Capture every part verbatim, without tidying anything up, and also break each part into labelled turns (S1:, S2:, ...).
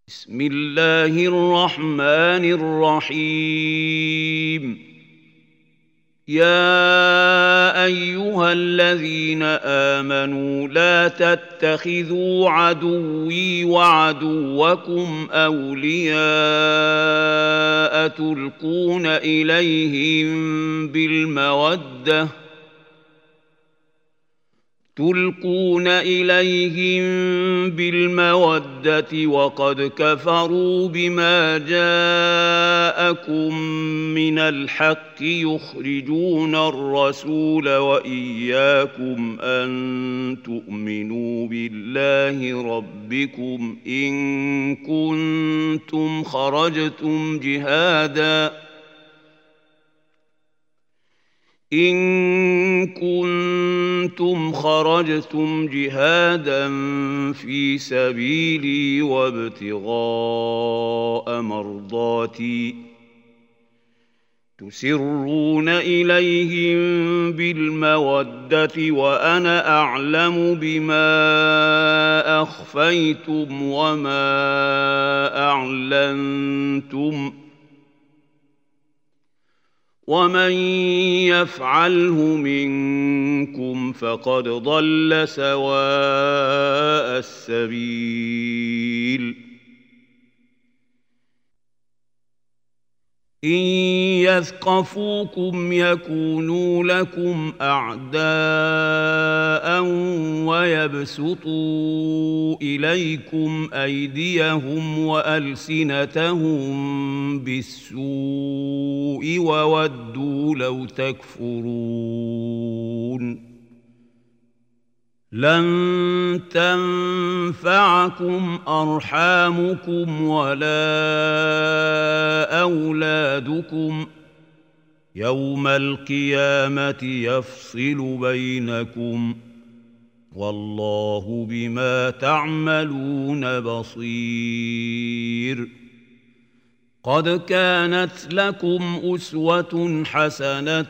S1: بسم الله الرحمن الرحيم يا أيها الذين آمنوا لا تتخذوا عدوي وعدوكم أولياء تلقون إليهم بالمودة تلقون إليهم بالمودة وقد كفروا بما جاءكم من الحق يخرجون الرسول وإياكم أن تؤمنوا بالله ربكم إن كنتم خرجتم جهاداً إن كنتم خرجتم جهادا في سبيلي وابتغاء مرضاتي تسرون إليهم بالمودة وأنا أعلم بما أخفيتم وما أعلنتم ومن يفعله منكم فقد ضل سواء السبيل إن يثقفوكم يكونوا لكم أعداء ويبسطوا إليكم أيديهم وألسنتهم بالسوء وودوا لو تكفرون لن تنفعكم أرحامكم ولا أولادكم يوم القيامة يفصل بينكم والله بما تعملون بصير قد كانت لكم أسوة حسنة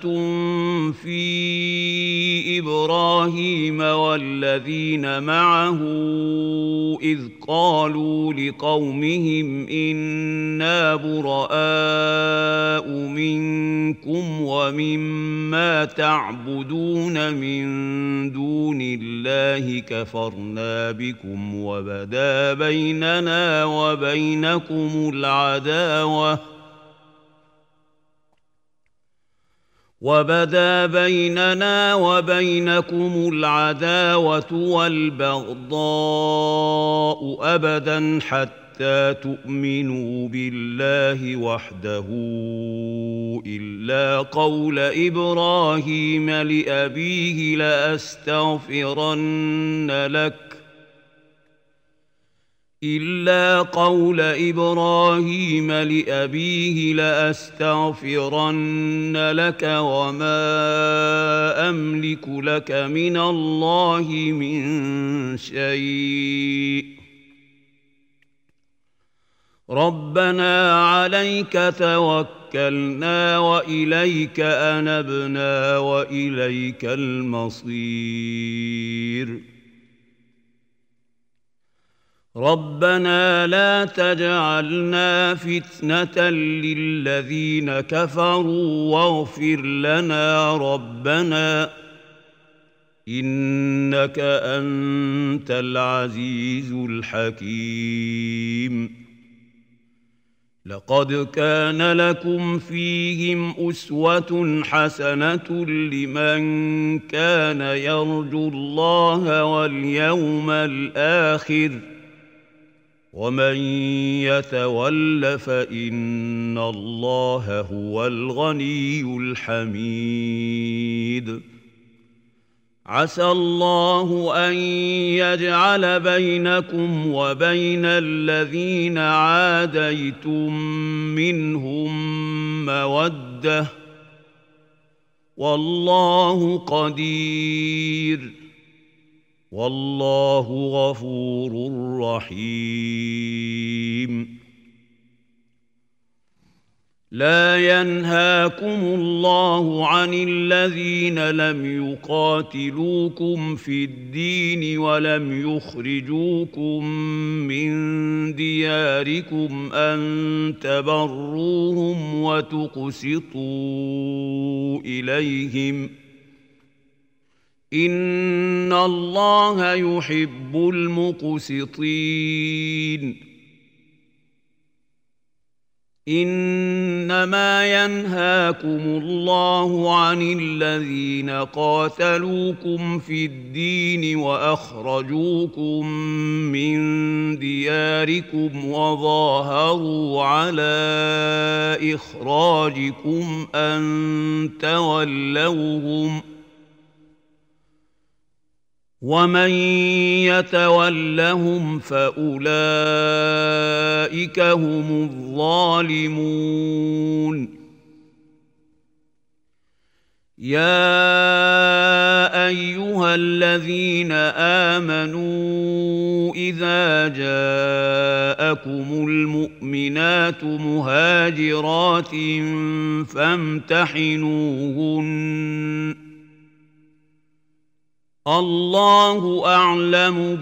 S1: في إبراهيم والذين معه إذ قالوا لقومهم إنا براء منكم ومما تعبدون من دون الله كفرنا بكم وبدا بيننا وبينكم العداوة وبدا بيننا وبينكم العداوة والبغضاء أبدا حتى تؤمنوا بالله وحده إلا قول إبراهيم لأبيه لأستغفرن لك إلا قول إبراهيم لأبيه لأستغفرن لك وما أملك لك من الله من شيء ربنا عليك توكلنا وإليك أنبنا وإليك المصير ربنا لا تجعلنا فتنة للذين كفروا واغفر لنا ربنا إنك أنت العزيز الحكيم لقد كان لكم فيهم أسوة حسنة لمن كان يرجو الله واليوم الآخر ومن يتول فإن الله هو الغني الحميد عسى الله أن يجعل بينكم وبين الذين عاديتم منهم مودة والله قدير والله غفور رحيم لا ينهاكم الله عن الذين لم يقاتلوكم في الدين ولم يخرجوكم من دياركم أن تبروهم وتقسطوا إليهم إن الله يحب المقسطين. إنما ينهاكم الله عن الذين قاتلوكم في الدين وأخرجوكم من دياركم وظاهروا على إخراجكم أن تولوهم ومن يتولهم فأولئك هم الظالمون. يا أيها الذين آمنوا إذا جاءكم المؤمنات مهاجرات فامتحنوهن الله أعلم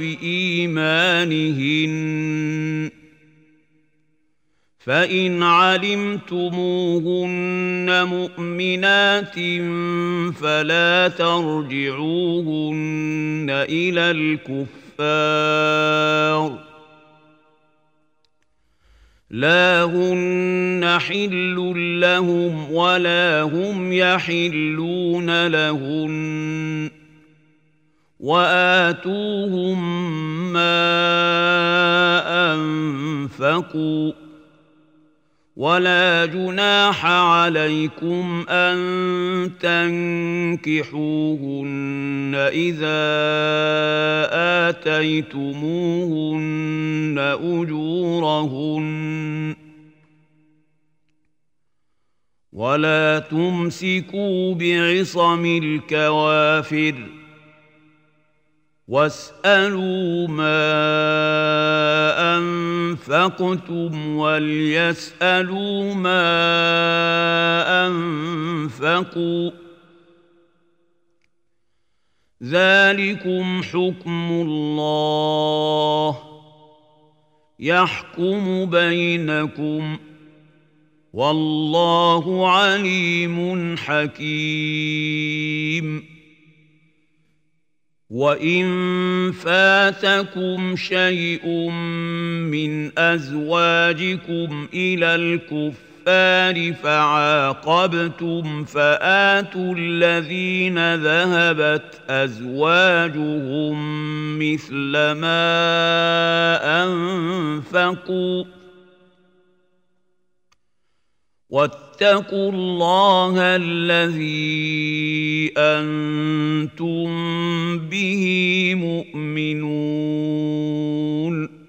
S1: بإيمانهن فإن علمتموهن مؤمنات فلا ترجعوهن إلى الكفار لا هن حل لهم ولا هم يحلون لهن وآتوهم ما أنفقوا ولا جناح عليكم أن تنكحوهن إذا آتيتموهن أجورهن ولا تمسكوا بعصم الكوافر واسألوا ما أنفقتم وليسألوا ما أنفقوا ذلكم حكم الله يحكم بينكم والله عليم حكيم. وإن فاتكم شيء من أزواجكم إلى الكفار فعاقبتم فآتوا الذين ذهبت أزواجهم مثل ما أنفقوا واتقوا الله الذي أنتم به مؤمنون.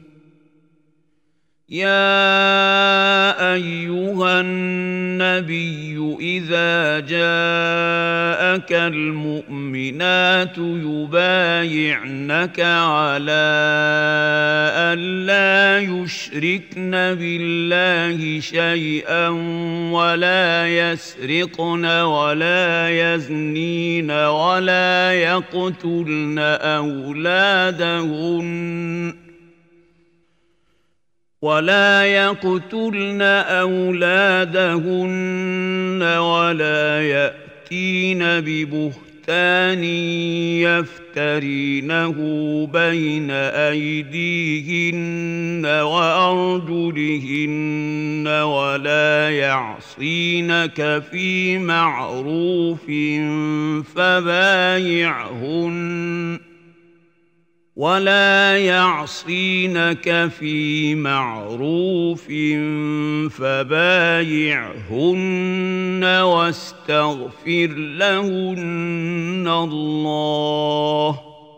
S1: يا أيها النبي إذا جاءك المؤمنات يبايعنك على أن لا يشركن بالله شيئا ولا يسرقن ولا يزنين ولا يقتلن أولادهن ولا يقتلن أولادهن ولا يأتين ببهتان يفترينه بين أيديهن وأرجلهن ولا يعصينك في معروف فبايعهن ولا يعصينك في معروف فبايعهن واستغفر لهن الله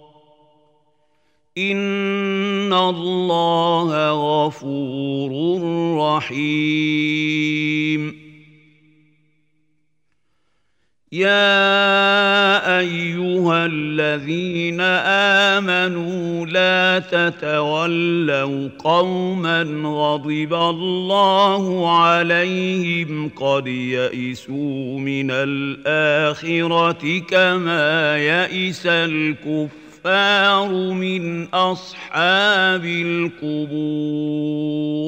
S1: إن الله غفور رحيم. يا أيها الذين آمنوا لا تتولوا قوما غضب الله عليهم قد يئسوا من الآخرة كما يئس الكفار من أصحاب القبور.